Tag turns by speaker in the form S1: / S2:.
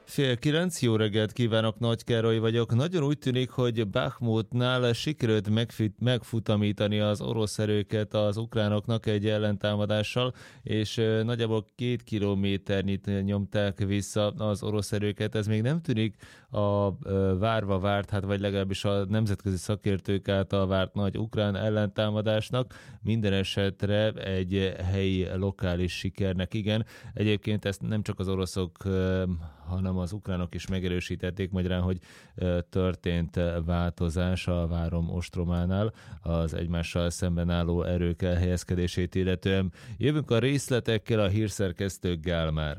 S1: 8:30, jó reggelt kívánok, Nagy Károly vagyok. Nagyon úgy tűnik, hogy Bakhmutnál sikerült megfutamítani az orosz erőket az ukránoknak egy ellentámadással, és nagyjából 2 kilométernyit nyomták vissza az orosz erőket. Ez még nem tűnik a várva várt, hát vagy legalábbis a nemzetközi szakértők által várt nagy ukrán ellentámadásnak. Minden esetre egy helyi lokális sikernek, igen. Egyébként ezt nem csak az oroszok, hanem az ukránok is megerősítették magyarán, hogy történt változás a várom ostrománál az egymással szemben álló erők elhelyezkedését illetően. Jövünk a részletekkel, a hírszerkesztő Gál már.